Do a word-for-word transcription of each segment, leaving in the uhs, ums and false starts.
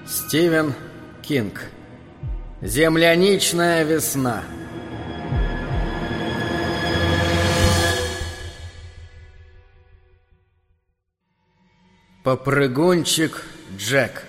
Стивен Кинг. Земляничная весна. Попрыгунчик Джек.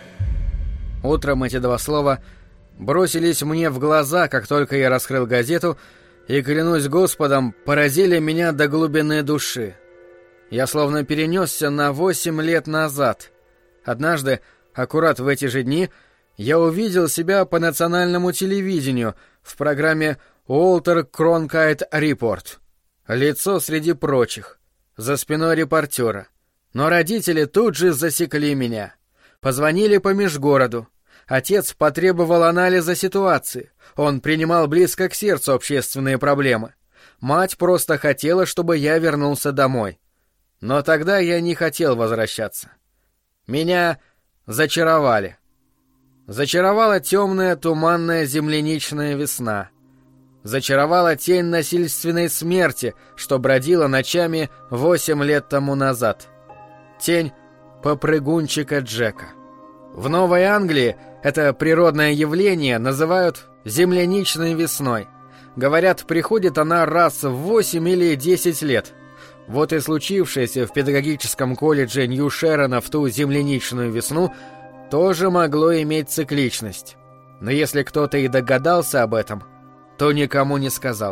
Утром эти два слова бросились мне в глаза, как только я раскрыл газету, и, клянусь Господом, поразили меня до глубины души. Я словно перенесся на восемь лет назад. Однажды, аккурат в эти же дни, я увидел себя по национальному телевидению в программе «Уолтер Кронкайт Репорт». Лицо среди прочих, за спиной репортера. Но родители тут же засекли меня. Позвонили по межгороду. Отец потребовал анализа ситуации. Он принимал близко к сердцу общественные проблемы. Мать просто хотела, чтобы я вернулся домой. Но тогда я не хотел возвращаться. Меня зачаровали. Зачаровала темная туманная земляничная весна. Зачаровала тень насильственной смерти, что бродила ночами восемь лет тому назад. Тень попрыгунчика Джека. В Новой Англии это природное явление называют земляничной весной. Говорят, приходит она раз в восемь или десять лет. Вот и случившееся в педагогическом колледже Нью-Шерона в ту земляничную весну тоже могло иметь цикличность. Но если кто-то и догадался об этом, то никому не сказал.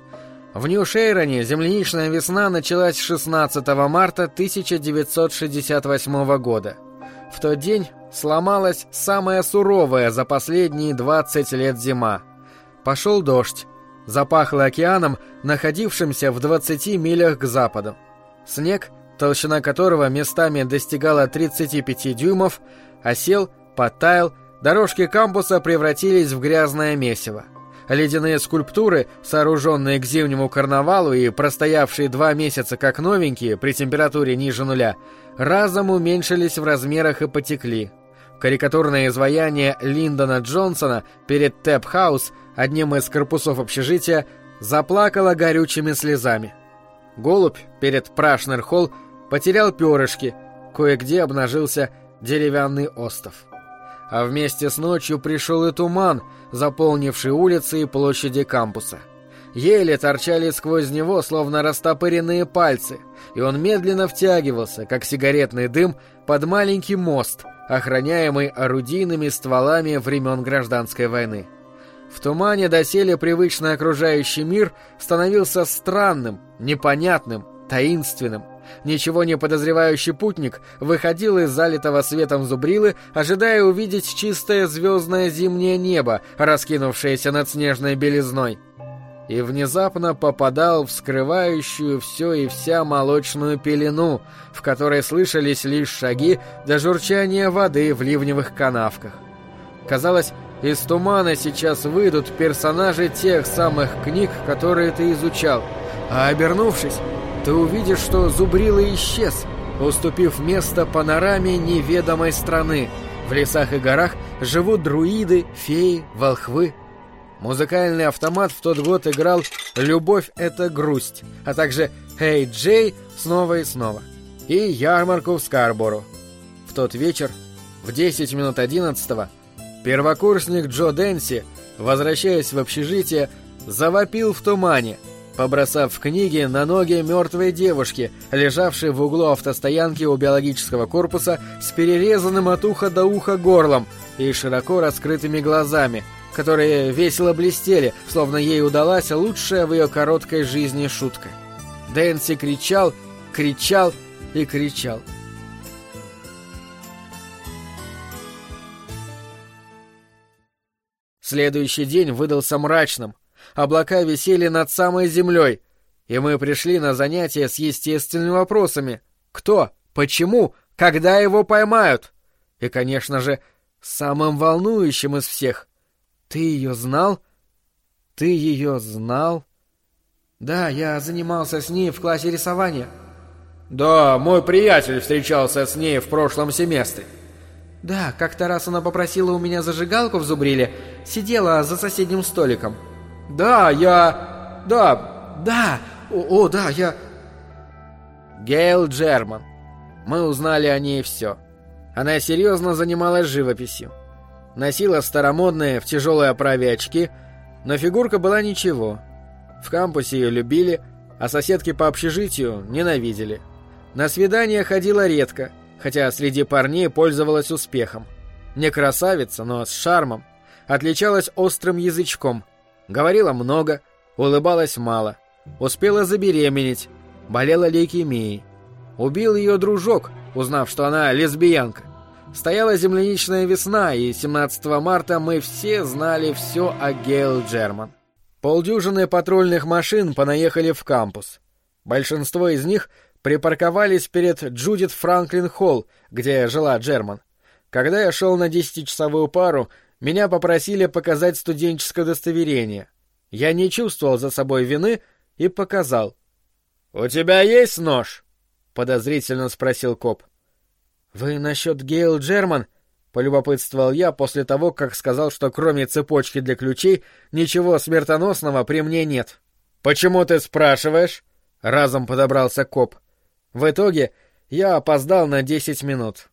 В Нью-Шероне земляничная весна началась шестнадцатого марта тысяча девятьсот шестьдесят восьмого года. В тот день сломалась самая суровая за последние двадцать лет зима. Пошел дождь. Запахло океаном, находившимся в двадцати милях к западу. Снег, толщина которого местами достигала тридцати пяти дюймов, осел, подтаял, дорожки кампуса превратились в грязное месиво. Ледяные скульптуры, сооруженные к зимнему карнавалу и простоявшие два месяца как новенькие при температуре ниже нуля, разом уменьшились в размерах и потекли. Карикатурное изваяние Линдона Джонсона перед Тэп-хаус, одним из корпусов общежития, заплакало горючими слезами. Голубь перед Прашнер-холл потерял перышки, кое-где обнажился деревянный остов. А вместе с ночью пришел и туман, заполнивший улицы и площади кампуса. Ели торчали сквозь него, словно растопыренные пальцы, и он медленно втягивался, как сигаретный дым, под маленький мост, охраняемый орудийными стволами времен Гражданской войны. В тумане доселе привычный окружающий мир становился странным, непонятным, таинственным. Ничего не подозревающий путник выходил из залитого светом зубрилы, ожидая увидеть чистое звездное зимнее небо, раскинувшееся над снежной белизной. И внезапно попадал в скрывающую все и вся молочную пелену, в которой слышались лишь шаги до журчания воды в ливневых канавках. Казалось, из тумана сейчас выйдут персонажи тех самых книг, которые ты изучал, а обернувшись, ты увидишь, что зубрила исчез, уступив место панораме неведомой страны. В лесах и горах живут друиды, феи, волхвы. Музыкальный автомат в тот год играл «Любовь — это грусть», а также «Эй, Джей» снова и снова. И ярмарку в Скарборо. В тот вечер, в десять минут одиннадцатого, первокурсник Джо Дэнси, возвращаясь в общежитие, завопил в тумане, побросав книги на ноги мертвой девушки, лежавшей в углу автостоянки у биологического корпуса с перерезанным от уха до уха горлом и широко раскрытыми глазами, которые весело блестели, словно ей удалась лучшая в ее короткой жизни шутка. Дэнси кричал, кричал и кричал. Следующий день выдался мрачным. Облака висели над самой землей, и мы пришли на занятия с естественными вопросами. Кто? Почему? Когда его поймают? И, конечно же, самым волнующим из всех. Ты ее знал? Ты ее знал? Да, я занимался с ней в классе рисования. Да, мой приятель встречался с ней в прошлом семестре. Да, как-то раз она попросила у меня зажигалку в зубриле, сидела за соседним столиком. Да, я... Да, да, о, о да, я... Гейл Джерман. Мы узнали о ней все. Она серьезно занималась живописью. Носила старомодные в тяжелой оправе очки, но фигурка была ничего. В кампусе ее любили, а соседки по общежитию ненавидели. На свидания ходила редко, хотя среди парней пользовалась успехом. Не красавица, но с шармом. Отличалась острым язычком. Говорила много, улыбалась мало. Успела забеременеть. Болела лейкемией. Убил ее дружок, узнав, что она лесбиянка. Стояла земляничная весна, и семнадцатого марта мы все знали все о Гейл Джерман. Полдюжины патрульных машин понаехали в кампус. Большинство из них припарковались перед Джудит Франклин Холл, где жила Джерман. Когда я шел на десятичасовую пару, меня попросили показать студенческое удостоверение. Я не чувствовал за собой вины и показал. «У тебя есть нож?» — подозрительно спросил коп. «Вы насчет Гейл Джерман?» — полюбопытствовал я после того, как сказал, что кроме цепочки для ключей ничего смертоносного при мне нет. «Почему ты спрашиваешь?» — разом подобрался коп. В итоге я опоздал на десять минут.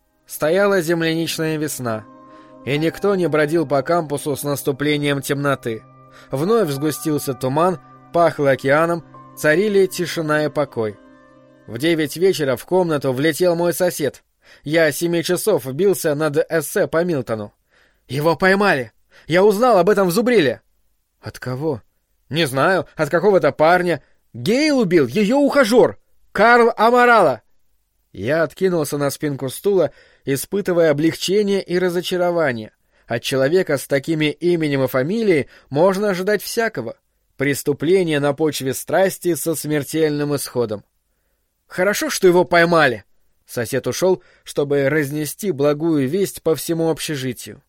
Стояла земляничная весна, и никто не бродил по кампусу с наступлением темноты. Вновь сгустился туман, пахло океаном, царили тишина и покой. В девять вечера в комнату влетел мой сосед. Я семи часов бился над эссе по Милтону. «Его поймали! Я узнал об этом в Зубриле!» «От кого?» «Не знаю, от какого-то парня. Гейл убил ее ухажер! Карл Амарало!» Я откинулся на спинку стула, испытывая облегчение и разочарование. От человека с такими именем и фамилией можно ожидать всякого. Преступление на почве страсти со смертельным исходом. «Хорошо, что его поймали!» Сосед ушел, чтобы разнести благую весть по всему общежитию.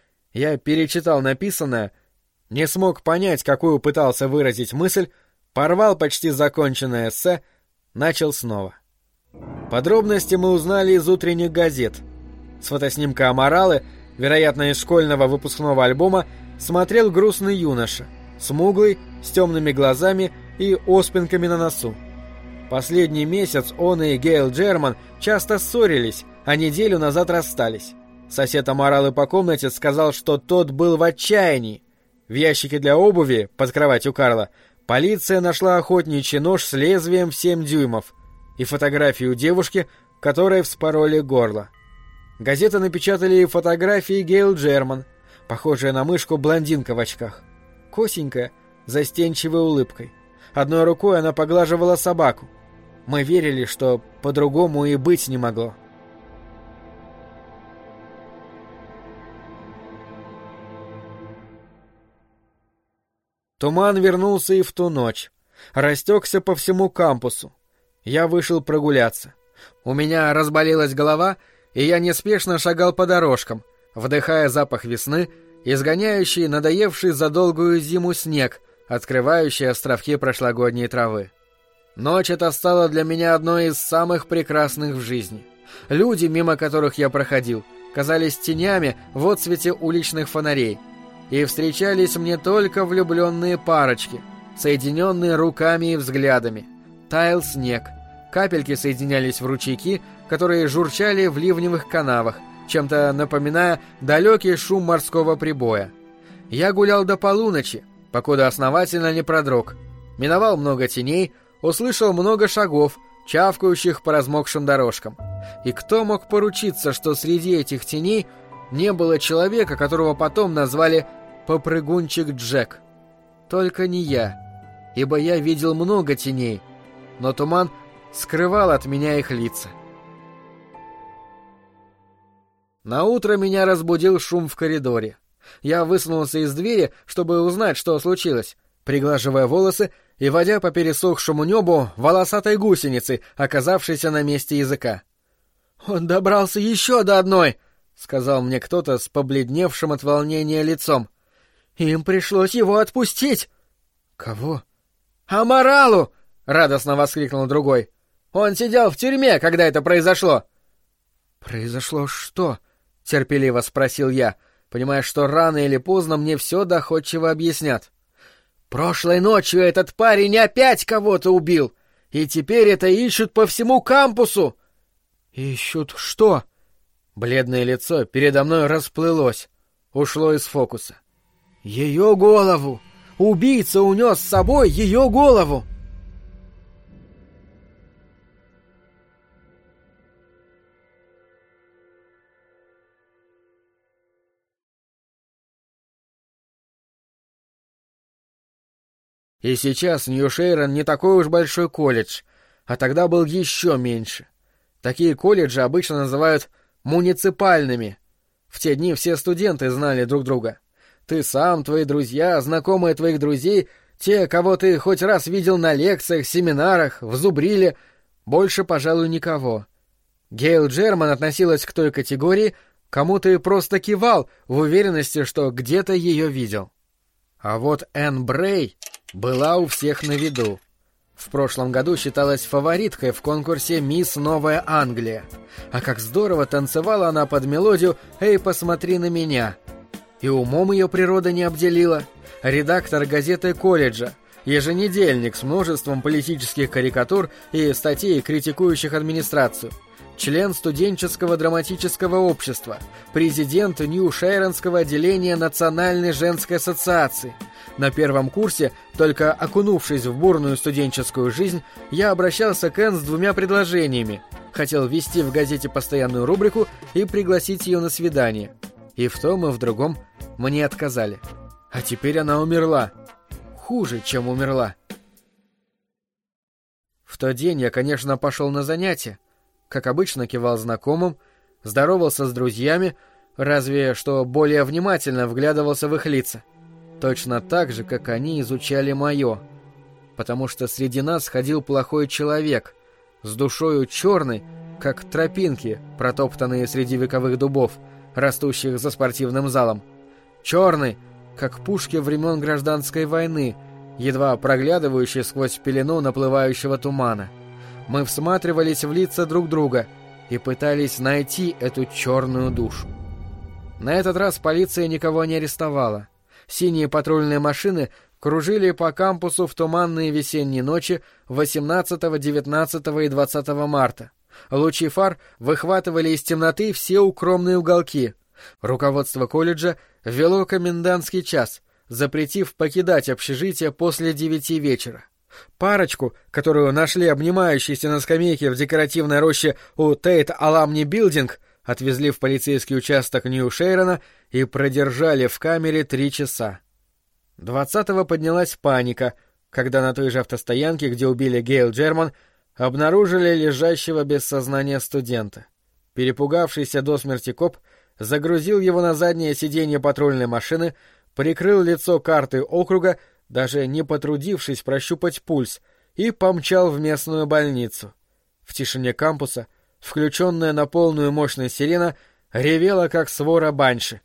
Я перечитал написанное, не смог понять, какую пытался выразить мысль, порвал почти законченное эссе, начал снова. Подробности мы узнали из утренних газет. С фотоснимка Амаралы, вероятно, из школьного выпускного альбома, смотрел грустный юноша, смуглый, с темными глазами и оспинками на носу. Последний месяц он и Гейл Джерман часто ссорились, а неделю назад расстались. Сосед Амаралы по комнате сказал, что тот был в отчаянии. В ящике для обуви, под кроватью Карла, полиция нашла охотничий нож с лезвием в семь дюймов и фотографию девушки, которой вспороли горло. Газеты напечатали и фотографии Гейл Джерман, похожая на мышку блондинка в очках. Косенькая, застенчивой улыбкой. Одной рукой она поглаживала собаку. Мы верили, что по-другому и быть не могло. Туман вернулся и в ту ночь. Растекся по всему кампусу. Я вышел прогуляться. У меня разболелась голова, и я неспешно шагал по дорожкам, вдыхая запах весны, изгоняющий надоевший за долгую зиму снег, открывающий островки прошлогодней травы. Ночь эта стала для меня одной из самых прекрасных в жизни. Люди, мимо которых я проходил, казались тенями в отсвете уличных фонарей, и встречались мне только влюбленные парочки, соединенные руками и взглядами. Таял снег, капельки соединялись в ручейки, которые журчали в ливневых канавах, чем-то напоминая далекий шум морского прибоя. Я гулял до полуночи, покуда основательно не продрог. Миновал много теней, услышал много шагов, чавкающих по размокшим дорожкам. И кто мог поручиться, что среди этих теней не было человека, которого потом назвали «Попрыгунчик Джек»? Только не я, ибо я видел много теней, но туман скрывал от меня их лица. Наутро меня разбудил шум в коридоре. Я высунулся из двери, чтобы узнать, что случилось, приглаживая волосы и водя по пересохшему небу волосатой гусеницы, оказавшейся на месте языка. «Он добрался еще до одной!» — сказал мне кто-то с побледневшим от волнения лицом. «Им пришлось его отпустить!» «Кого?» «Амаралу!» — радостно воскликнул другой. «Он сидел в тюрьме, когда это произошло!» «Произошло что?» — терпеливо спросил я, понимая, что рано или поздно мне все доходчиво объяснят. «Прошлой ночью этот парень опять кого-то убил, и теперь это ищут по всему кампусу!» «Ищут что?» Бледное лицо передо мной расплылось. ушло из фокуса. Ее голову! Убийца унес с собой ее голову! И сейчас Нью-Шейрон не такой уж большой колледж, а тогда был еще меньше. Такие колледжи обычно называют муниципальными. В те дни все студенты знали друг друга. Ты сам, твои друзья, знакомые твоих друзей, те, кого ты хоть раз видел на лекциях, семинарах, в зубриле, больше, пожалуй, никого. Гейл Джерман относилась к той категории, кому ты просто кивал в уверенности, что где-то ее видел. А вот Энн Брей была у всех на виду. В прошлом году считалась фавориткой в конкурсе «Мисс Новая Англия». А как здорово танцевала она под мелодию «Эй, посмотри на меня». И умом ее природа не обделила. Редактор газеты колледжа, еженедельник с множеством политических карикатур и статей, критикующих администрацию. Член студенческого драматического общества, президент Нью-Шейронского отделения Национальной женской ассоциации. На первом курсе, только окунувшись в бурную студенческую жизнь, я обращался к Энн с двумя предложениями. Хотел ввести в газете постоянную рубрику и пригласить ее на свидание. И в том, и в другом мне отказали. А теперь она умерла. Хуже, чем умерла. В тот день я, конечно, пошел на занятия. Как обычно, кивал знакомым, здоровался с друзьями, разве что более внимательно вглядывался в их лица. Точно так же, как они изучали мое. Потому что среди нас ходил плохой человек, с душою черной, как тропинки, протоптанные среди вековых дубов, растущих за спортивным залом. Черный, как пушки времен гражданской войны, едва проглядывающие сквозь пелену наплывающего тумана. Мы всматривались в лица друг друга и пытались найти эту черную душу. На этот раз полиция никого не арестовала. Синие патрульные машины кружили по кампусу в туманные весенние ночи восемнадцатого, девятнадцатого и двадцатого марта. Лучи фар выхватывали из темноты все укромные уголки. Руководство колледжа ввело комендантский час, запретив покидать общежитие после девяти вечера. Парочку, которую нашли обнимающейся на скамейке в декоративной роще у Тейт Аламни Билдинг, отвезли в полицейский участок Нью-Шейрона и продержали в камере три часа. Двадцатого поднялась паника, когда на той же автостоянке, где убили Гейл Джерман, обнаружили лежащего без сознания студента. Перепугавшийся до смерти коп загрузил его на заднее сиденье патрульной машины, прикрыл лицо картой округа, даже не потрудившись прощупать пульс, и помчал в местную больницу. В тишине кампуса, включенная на полную мощность сирена, ревела, как свора банши.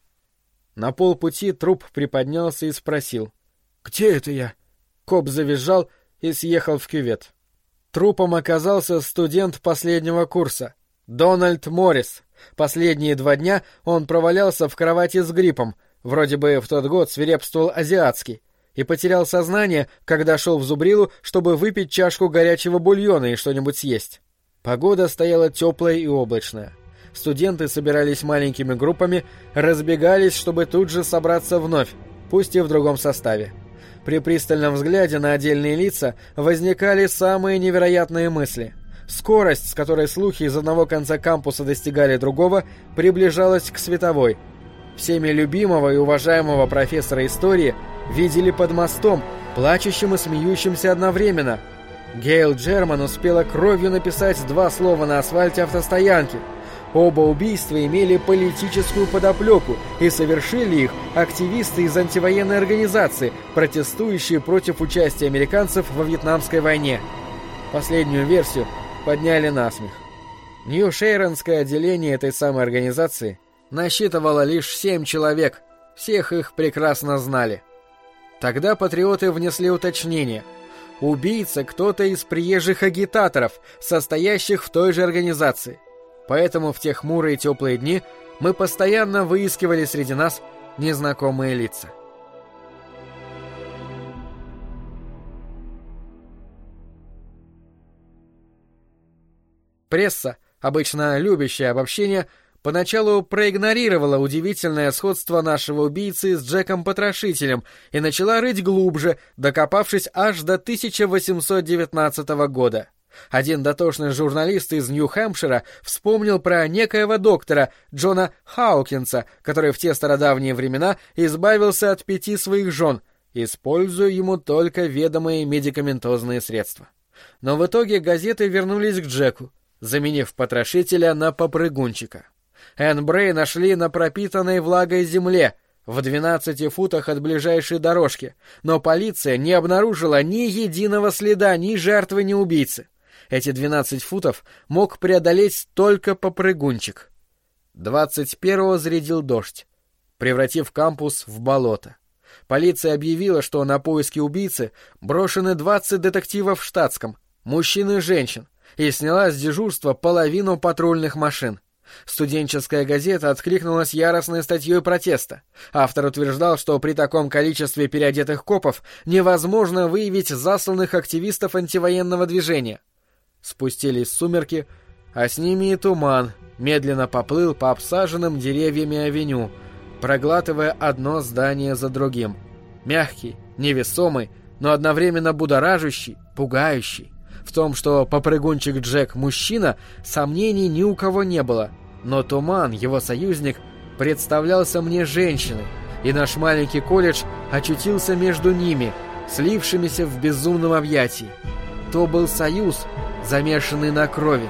На полпути труп приподнялся и спросил: «Где это я?» Коп завизжал и съехал в кювет. Трупом оказался студент последнего курса, Дональд Моррис. Последние два дня он провалялся в кровати с гриппом, вроде бы в тот год свирепствовал азиатский, и потерял сознание, когда шел в зубрилу, чтобы выпить чашку горячего бульона и что-нибудь съесть. Погода стояла теплая и облачная. Студенты собирались маленькими группами, разбегались, чтобы тут же собраться вновь, пусть и в другом составе. При пристальном взгляде на отдельные лица возникали самые невероятные мысли. Скорость, с которой слухи из одного конца кампуса достигали другого, приближалась к световой. Всеми любимого и уважаемого профессора истории видели под мостом, плачущим и смеющимся одновременно. Гейл Джерман успела кровью написать два слова на асфальте автостоянки. Оба убийства имели политическую подоплеку, и совершили их активисты из антивоенной организации, протестующие против участия американцев во Вьетнамской войне. Последнюю версию подняли на смех. Нью-Шейронское отделение этой самой организации насчитывало лишь семь человек, всех их прекрасно знали. Тогда патриоты внесли уточнение: убийца кто-то из приезжих агитаторов, состоящих в той же организации. Поэтому в те хмурые теплые дни мы постоянно выискивали среди нас незнакомые лица. Пресса, обычно любящая обобщение, поначалу проигнорировала удивительное сходство нашего убийцы с Джеком-потрошителем и начала рыть глубже, докопавшись аж до тысяча восемьсот девятнадцатого года. Один дотошный журналист из Нью-Хэмпшира вспомнил про некоего доктора Джона Хаукинса, который в те стародавние времена избавился от пяти своих жен, используя ему только ведомые медикаментозные средства. Но в итоге газеты вернулись к Джеку, заменив потрошителя на попрыгунчика. Энн Брей нашли на пропитанной влагой земле, в двенадцати футах от ближайшей дорожки, но полиция не обнаружила ни единого следа ни жертвы, ни убийцы. Эти двенадцать футов мог преодолеть только попрыгунчик. двадцать первого зарядил дождь, превратив кампус в болото. Полиция объявила, что на поиски убийцы брошены двадцать детективов в штатском, мужчин и женщин, и сняла с дежурства половину патрульных машин. Студенческая газета откликнулась яростной статьей протеста. Автор утверждал, что при таком количестве переодетых копов невозможно выявить засланных активистов антивоенного движения. Спустились сумерки, а с ними и туман медленно поплыл по обсаженным деревьями авеню, проглатывая одно здание за другим. Мягкий, невесомый, но одновременно будоражащий, пугающий. В том, что попрыгунчик Джек мужчина, сомнений ни у кого не было. Но туман, его союзник, представлялся мне женщиной, и наш маленький колледж очутился между ними, слившимися в безумном объятии. То был союз, замешанный на крови.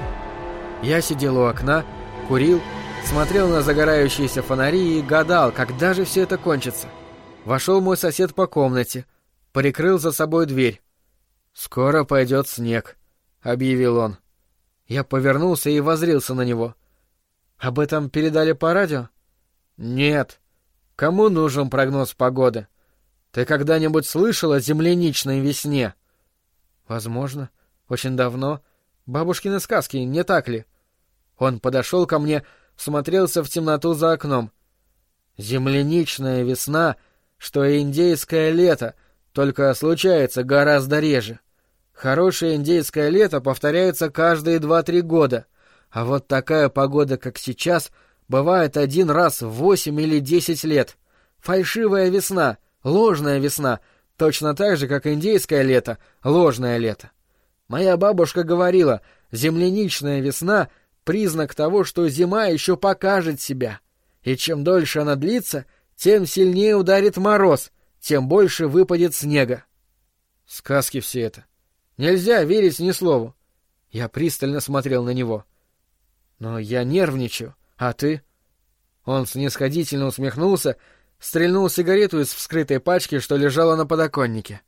Я сидел у окна, курил, смотрел на загорающиеся фонари и гадал, когда же все это кончится. Вошел мой сосед по комнате, прикрыл за собой дверь. «Скоро пойдет снег», — объявил он. Я повернулся и воззрился на него. «Об этом передали по радио?» «Нет. Кому нужен прогноз погоды? Ты когда-нибудь слышал о земляничной весне?» «Возможно. Очень давно. Бабушкины сказки, не так ли?» Он подошел ко мне, всмотрелся в темноту за окном. «Земляничная весна, что и индейское лето, только случается гораздо реже. Хорошее индейское лето повторяется каждые два-три года, а вот такая погода, как сейчас, бывает один раз в восемь или десять лет. Фальшивая весна, ложная весна, точно так же, как индейское лето, ложное лето. Моя бабушка говорила, земляничная весна — признак того, что зима еще покажет себя, и чем дольше она длится, тем сильнее ударит мороз, тем больше выпадет снега. Сказки все это. Нельзя верить ни слову. Я пристально смотрел на него. Но я нервничаю, а ты? Он снисходительно усмехнулся, стрельнул сигарету из вскрытой пачки, что лежала на подоконнике.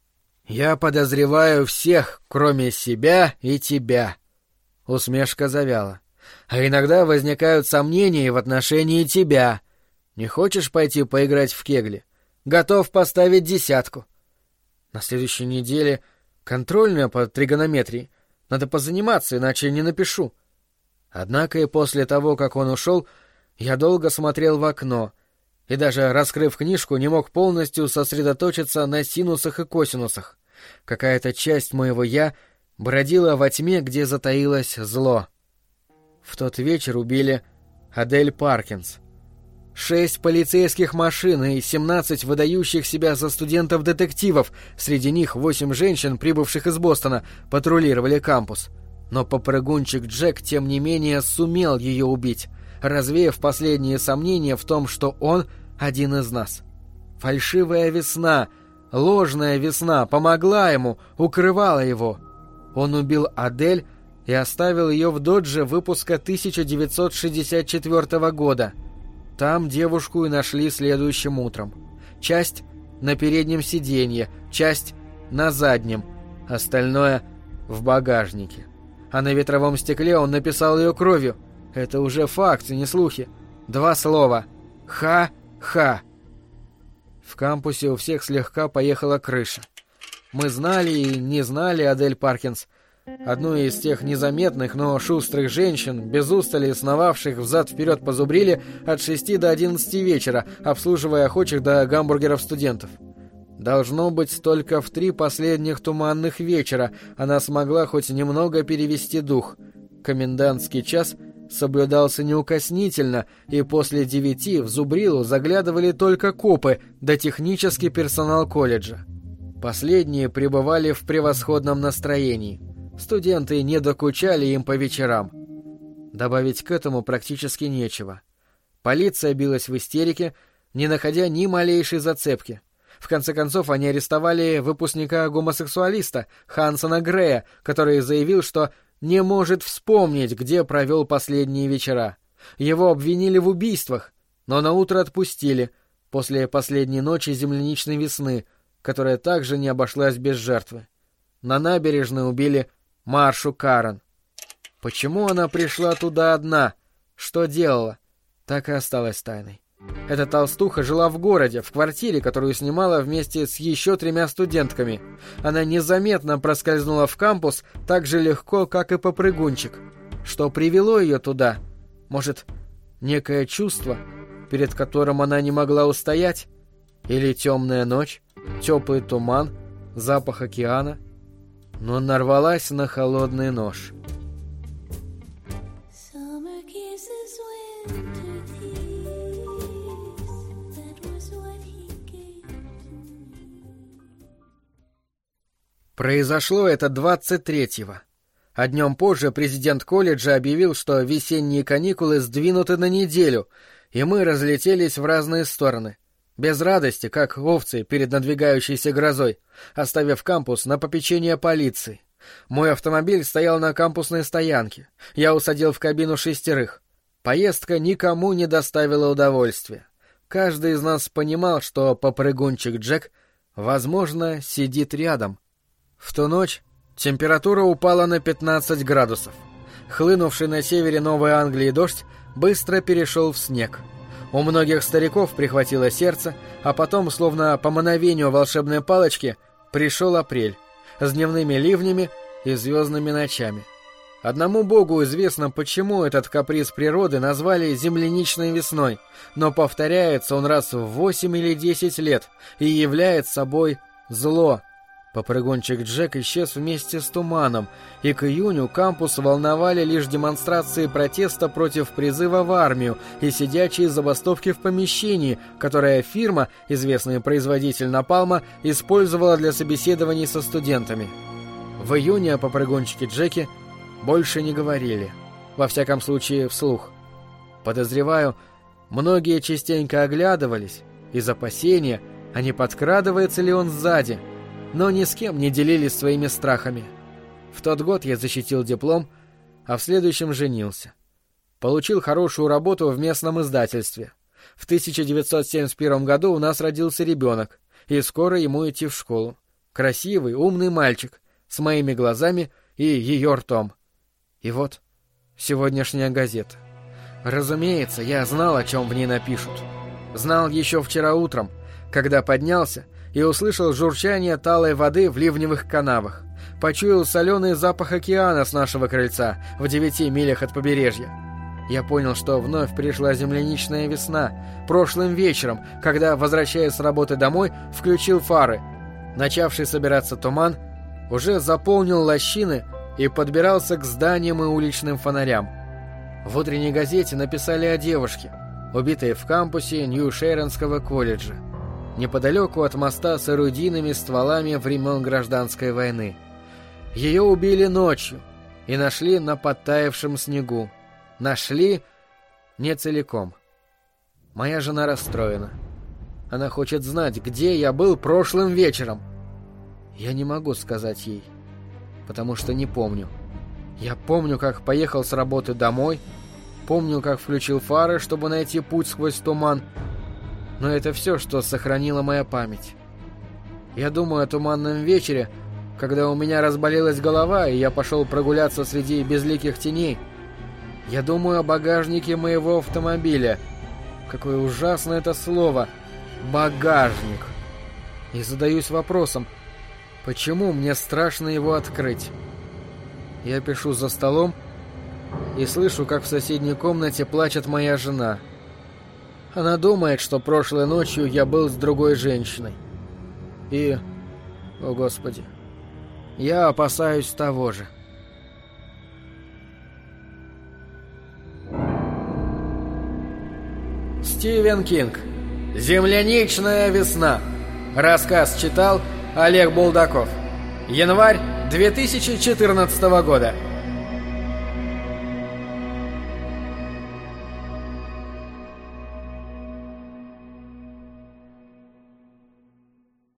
Я подозреваю всех, кроме себя и тебя. Усмешка завяла. А иногда возникают сомнения в отношении тебя. Не хочешь пойти поиграть в кегли? Готов поставить десятку. На следующей неделе контрольная по тригонометрии. Надо позаниматься, иначе не напишу. Однако и после того, как он ушел, я долго смотрел в окно и даже, раскрыв книжку, не мог полностью сосредоточиться на синусах и косинусах. Какая-то часть моего «я» бродила во тьме, где затаилось зло. В тот вечер убили Адель Паркинс. Шесть полицейских машин и семнадцать выдающих себя за студентов-детективов, среди них восемь женщин, прибывших из Бостона, патрулировали кампус. Но попрыгунчик Джек, тем не менее, сумел ее убить, развеяв последние сомнения в том, что он один из нас. Фальшивая весна, ложная весна помогла ему, укрывала его. Он убил Адель и оставил ее в додже выпуска тысяча девятьсот шестьдесят четвёртого года. Там девушку и нашли следующим утром. Часть на переднем сиденье, часть на заднем, остальное в багажнике. А на ветровом стекле он написал ее кровью. Это уже факт, не слухи. Два слова. Ха-ха. В кампусе у всех слегка поехала крыша. Мы знали и не знали Адель Паркинс, одну из тех незаметных, но шустрых женщин, без устали сновавших взад-вперед по Зубриле от шести до одиннадцати вечера, обслуживая охочих до гамбургеров студентов. Должно быть, только в три последних туманных вечера она смогла хоть немного перевести дух. Комендантский час соблюдался неукоснительно, и после девяти в зубрилу заглядывали только копы да технический персонал колледжа. Последние пребывали в превосходном настроении. Студенты не докучали им по вечерам. Добавить к этому практически нечего. Полиция билась в истерике, не находя ни малейшей зацепки. В конце концов, они арестовали выпускника-гомосексуалиста Хансона Грея, который заявил, что не может вспомнить, где провел последние вечера. Его обвинили в убийствах, но наутро отпустили, после последней ночи земляничной весны, которая также не обошлась без жертвы. На набережной убили Маршу Карен. Почему она пришла туда одна? Что делала? Так и осталась тайной. Эта толстуха жила в городе, в квартире, которую снимала вместе с еще тремя студентками. Она незаметно проскользнула в кампус так же легко, как и попрыгунчик. Что привело ее туда? Может, некое чувство, перед которым она не могла устоять? Или темная ночь, теплый туман, запах океана? Но нарвалась на холодный нож. Произошло это двадцать третьего. А днем позже президент колледжа объявил, что весенние каникулы сдвинуты на неделю, и мы разлетелись в разные стороны. Без радости, как овцы перед надвигающейся грозой, оставив кампус на попечение полиции. Мой автомобиль стоял на кампусной стоянке. Я усадил в кабину шестерых. Поездка никому не доставила удовольствия. Каждый из нас понимал, что попрыгунчик Джек, возможно, сидит рядом. В ту ночь температура упала на пятнадцать градусов. Хлынувший на севере Новой Англии дождь быстро перешел в снег. У многих стариков прихватило сердце, а потом, словно по мановению волшебной палочки, пришел апрель с дневными ливнями и звездными ночами. Одному богу известно, почему этот каприз природы назвали земляничной весной, но повторяется он раз в восемь или десять лет и является собой зло. Попрыгунчик Джек исчез вместе с туманом, и к июню кампус волновали лишь демонстрации протеста против призыва в армию и сидячие забастовки в помещении, которое фирма, известный производитель напалма, использовала для собеседований со студентами. В июне о попрыгунчике Джеке больше не говорили, во всяком случае вслух. Подозреваю, многие частенько оглядывались из опасения, а не подкрадывается ли он сзади, но ни с кем не делились своими страхами. В тот год я защитил диплом, а в следующем женился. Получил хорошую работу в местном издательстве. В тысяча девятьсот семьдесят первом году у нас родился ребенок, и скоро ему идти в школу. Красивый, умный мальчик, с моими глазами и ее ртом. И вот сегодняшняя газета. Разумеется, я знал, о чем в ней напишут. Знал еще вчера утром, когда поднялся и услышал журчание талой воды в ливневых канавах. Почуял соленый запах океана с нашего крыльца в девяти милях от побережья. Я понял, что вновь пришла земляничная весна, прошлым вечером, когда, возвращаясь с работы домой, включил фары. Начавший собираться туман уже заполнил лощины и подбирался к зданиям и уличным фонарям. В утренней газете написали о девушке, убитой в кампусе Нью-Шейронского колледжа, неподалеку от моста с орудийными стволами времен Гражданской войны. Ее убили ночью и нашли на подтаявшем снегу. Нашли не целиком. Моя жена расстроена. Она хочет знать, где я был прошлым вечером. Я не могу сказать ей, потому что не помню. Я помню, как поехал с работы домой, помню, как включил фары, чтобы найти путь сквозь туман, но это все, что сохранила моя память. Я думаю о туманном вечере, когда у меня разболелась голова, и я пошел прогуляться среди безликих теней. Я думаю о багажнике моего автомобиля. Какое ужасное это слово «багажник». И задаюсь вопросом, почему мне страшно его открыть? Я пишу за столом и слышу, как в соседней комнате плачет моя жена. Она думает, что прошлой ночью я был с другой женщиной. И, о Господи, я опасаюсь того же. Стивен Кинг. «Земляничная весна». Рассказ читал Олег Булдаков. Январь две тысячи четырнадцатого года.